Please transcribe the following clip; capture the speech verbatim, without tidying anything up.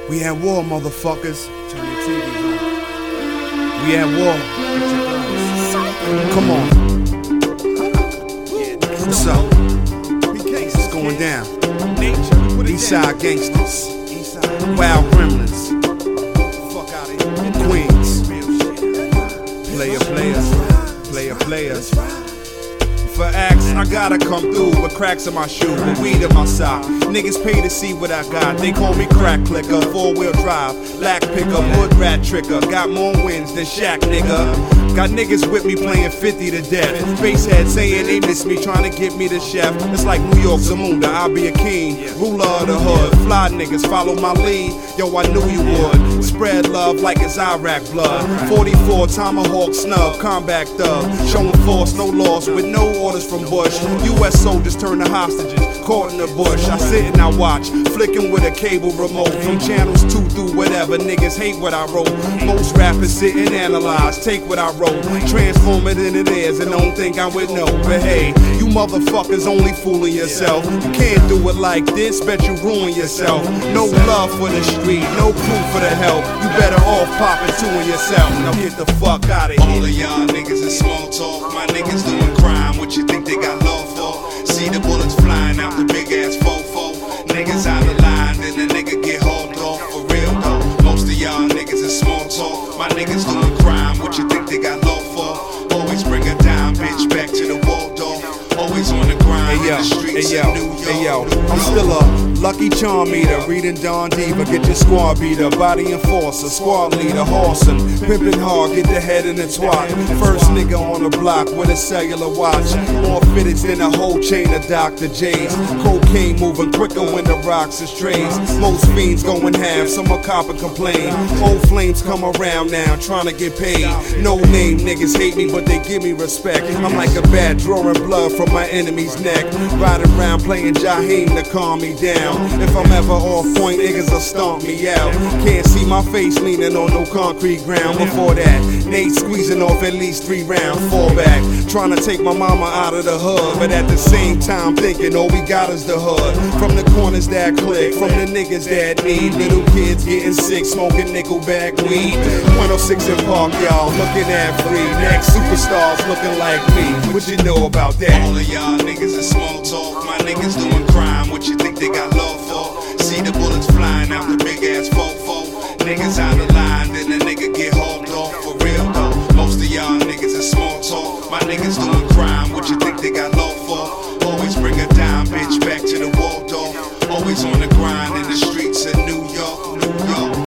We at war, motherfuckers. Turn your T Vs on. We at war. Come on. What's up? What's going down? Eastside gangsters. Wild gremlins. Queens. Player, player. Player, players. For acts, I gotta come through with cracks in my shoe, with weed in my sock. Niggas pay to see what I got. They call me crack clicker, four wheel drive, lack picker, hood rat tricker. Got more wins than Shaq, nigga. Got niggas with me playing fifty to death. Basehead saying they miss me, trying to get me the chef. It's like New York Zamunda, I'll be a king, ruler of the hood. Fly niggas follow my lead, yo, I knew you would. Spread love like it's Iraq blood. forty-four Tomahawk snub, combat thug. Showing force, no laws, with no orders from Bush. U S soldiers turn to hostages, caught in the bush. I sit and I watch, flicking with a cable remote. From channels two through whatever, niggas hate what I wrote. Most rappers sit and analyze, take what I wrote, transform it into theirs and don't think I'm with no. But hey, you motherfuckers only fooling yourself. You can't do it like this, bet you ruin yourself. No love for the street, no proof for the help. You better off popping two in yourself. Now get the fuck out of here. All of y'all niggas is small talk. My niggas doing crime. What you think they got love for? See the bullets flying out the big ass fofo. Niggas out of line, then the nigga get hauled off. For real though, most of y'all niggas is small talk. My niggas doing crime. What you think they got love for? Always bring her down, bitch, back to the Waldorf. Always on the grind, hey, yo, in the streets hey, yo, of New York. Hey yo, I'm still a lucky charm eater, reading Don Diva, get your squad beater, body enforcer, squad leader, horsing, pimping hard, get the head in the twat. First nigga on the block with a cellular watch, more fitteds than a whole chain of Doctor J's. Cocaine moving quicker when the rocks is trays. Most fiends going half, some a cop and complain. Old flames come around now, trying to get paid. No name niggas hate me, but they give me respect. I'm like a bat drawing blood from my enemy's neck. Riding around playing Jaheim to calm me down. If I'm ever off point, niggas will stomp me out. Can't see my face leaning on no concrete ground. Before that, Nate squeezing off at least three rounds. Fall back, trying to take my mama out of the hood, but at the same time thinking all we got is the hood. From the corners that click, from the niggas that need. Little kids getting sick, smoking nickelback weed. one oh six in Park, y'all, looking at free. Next superstars looking like me. What you know about that? All of y'all niggas is small talk. My niggas doing crime. What you think they got love for? See the bullets flying out the big ass fofo. Niggas out